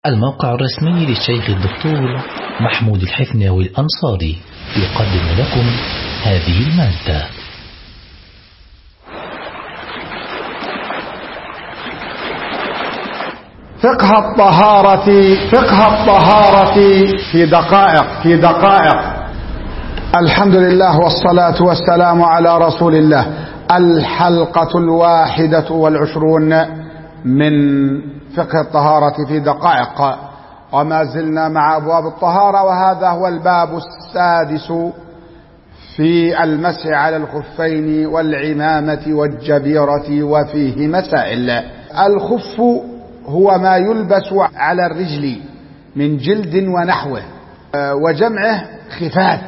الموقع الرسمي للشيخ الدكتور محمود الحفناوي الأنصاري يقدم لكم هذه المادة. فقه الطهارة في دقائق. الحمد لله والصلاة والسلام على رسول الله. الحلقة 21 من فقه الطهارة في دقائق، وما زلنا مع أبواب الطهارة، وهذا هو الباب السادس في المسح على الخفين والعمامة والجبيرة، وفيه مسائل. الخف هو ما يلبس على الرجل من جلد ونحوه، وجمعه خفاف،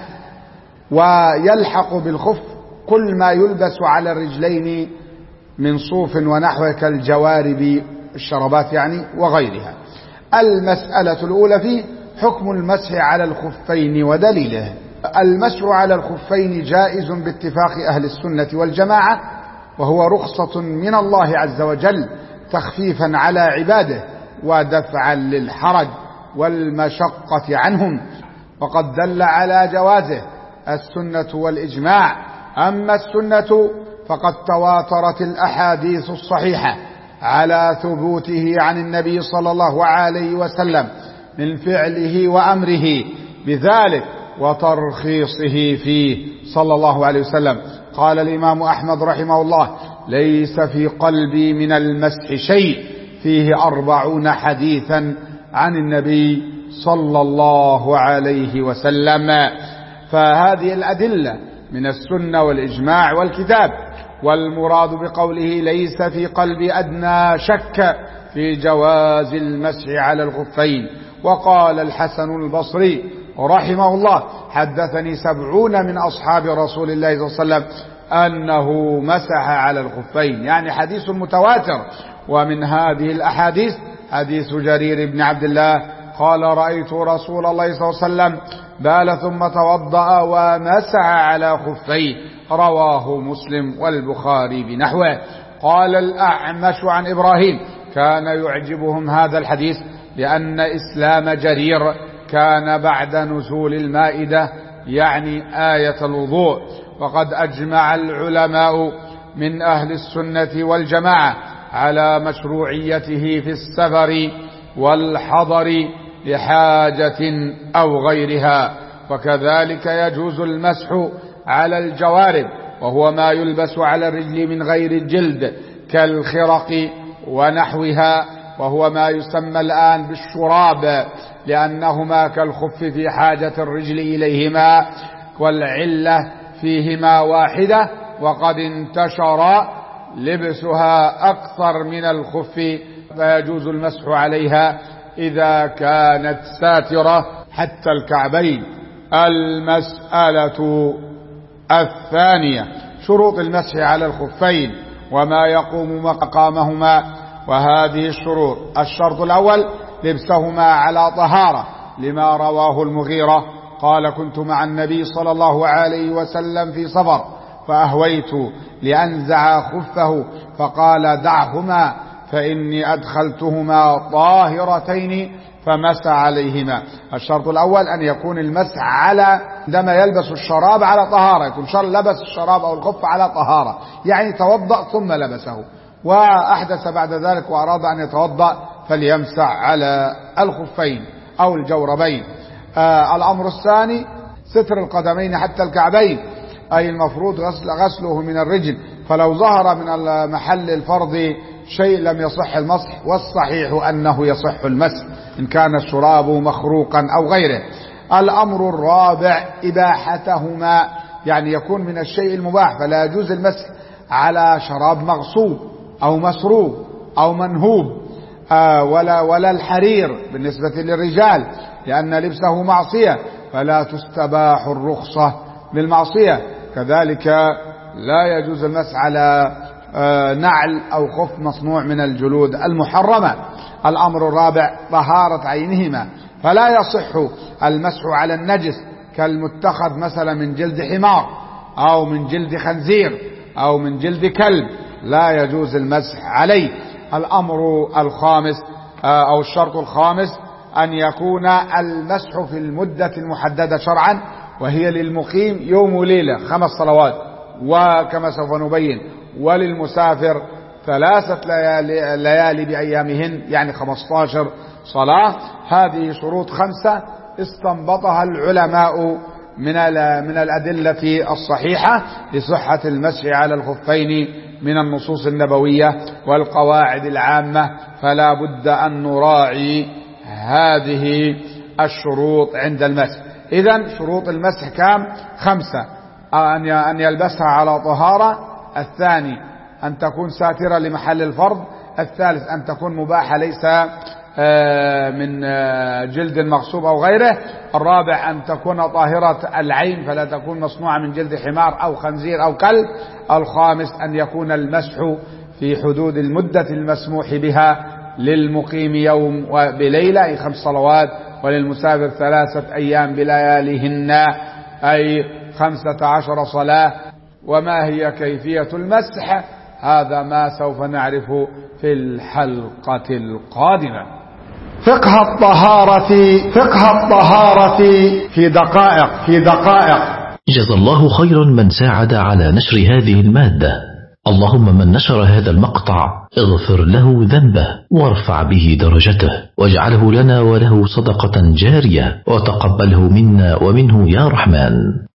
ويلحق بالخف كل ما يلبس على الرجلين من صوف ونحوه كالجوارب الشرابات يعني وغيرها. المسألة الأولى فيه حكم المسح على الخفين ودليله. المسح على الخفين جائز باتفاق أهل السنة والجماعة، وهو رخصة من الله عز وجل تخفيفا على عباده ودفعا للحرج والمشقة عنهم، وقد دل على جوازه السنة والإجماع. أما السنة فقد تواترت الأحاديث الصحيحة على ثبوته عن النبي صلى الله عليه وسلم من فعله وأمره بذلك وترخيصه فيه صلى الله عليه وسلم. قال الإمام أحمد رحمه الله: ليس في قلبي من المسح شيء، فيه 40 حديثا عن النبي صلى الله عليه وسلم. فهذه الأدلة من السنة والإجماع والكتاب. والمراد بقوله ليس في قلبي أدنى شك في جواز المسح على الخفين. وقال الحسن البصري رحمه الله: حدثني 70 من أصحاب رسول الله صلى الله عليه وسلم أنه مسح على الخفين، يعني حديث متواتر. ومن هذه الأحاديث حديث جرير بن عبد الله قال: رأيت رسول الله صلى الله عليه وسلم بال ثم توضأ ومسح على خفيه، رواه مسلم والبخاري بنحوه. قال الأعمش عن إبراهيم: كان يعجبهم هذا الحديث لأن إسلام جرير كان بعد نزول المائدة، يعني آية الوضوء. وقد أجمع العلماء من أهل السنة والجماعة على مشروعيته في السفر والحضر لحاجة أو غيرها. وكذلك يجوز المسح على الجوارب، وهو ما يلبس على الرجل من غير الجلد كالخرق ونحوها، وهو ما يسمى الآن بالشراب، لأنهما كالخف في حاجة الرجل إليهما، والعلة فيهما واحدة، وقد انتشر لبسها أكثر من الخف، فيجوز المسح عليها إذا كانت ساترة حتى الكعبين. المسألة الثانية شروط المسح على الخفين وما يقوم مقامهما. وهذه الشروط: الشرط الأول لبسهما على طهارة، لما رواه المغيرة قال: كنت مع النبي صلى الله عليه وسلم في سفر فأهويت لأنزع خفه فقال: دعهما فإني أدخلتهما طاهرتين فمسح عليهما. الشرط الأول أن يكون المسح على عندما يلبس الشراب على طهارة، يكون لبس الشراب أو الخف على طهارة، يعني توضأ ثم لبسه، وأحدث بعد ذلك وأراد أن يتوضأ فليمسح على الخفين أو الجوربين. الأمر الثاني ستر القدمين حتى الكعبين، أي المفروض غسله من الرجل، فلو ظهر من محل الفرض شيء لم يصح المسح، والصحيح أنه يصح المسح إن كان الشراب مخروقا أو غيره. الأمر الرابع إباحتهما، يعني يكون من الشيء المباح، فلا يجوز المسح على شراب مغصوب أو مسروق أو منهوب، ولا الحرير بالنسبة للرجال، لأن لبسه معصية فلا تستباح الرخصة بالمعصية. كذلك لا يجوز المسح على نعل أو خف مصنوع من الجلود المحرمة. الأمر الرابع طهارة عينهما، فلا يصح المسح على النجس كالمتخذ مثلا من جلد حمار أو من جلد خنزير أو من جلد كلب، لا يجوز المسح عليه. الأمر الخامس أو الشرط الخامس أن يكون المسح في المدة المحددة شرعا، وهي للمقيم يوم وليلة 5 صلوات، وكما سوف نبين وللمسافر 3 ليالي بأيامهن، يعني 15 صلاة. هذه شروط 5 استنبطها العلماء من الأدلة الصحيحة لصحة المسح على الخفين من النصوص النبوية والقواعد العامة، فلا بد أن نراعي هذه الشروط عند المسح. إذن شروط المسح كام؟ 5: أن يلبسها على طهارة، الثاني أن تكون ساترة لمحل الفرض، الثالث أن تكون مباحة ليس من جلد مغصوب أو غيره، الرابع أن تكون طاهرة العين فلا تكون مصنوعة من جلد حمار أو خنزير أو كلب، الخامس أن يكون المسح في حدود المدة المسموح بها، للمقيم يوم بليلة 5 صلوات، وللمسافر 3 أيام بلياليهن أي 15 صلاة. وما هي كيفية المسح؟ هذا ما سوف نعرفه في الحلقة القادمة. فقه الطهارة في دقائق. جزا الله خيرا من ساعد على نشر هذه المادة. اللهم من نشر هذا المقطع اغفر له ذنبه وارفع به درجته، واجعله لنا وله صدقة جارية، وتقبله منا ومنه يا رحمن.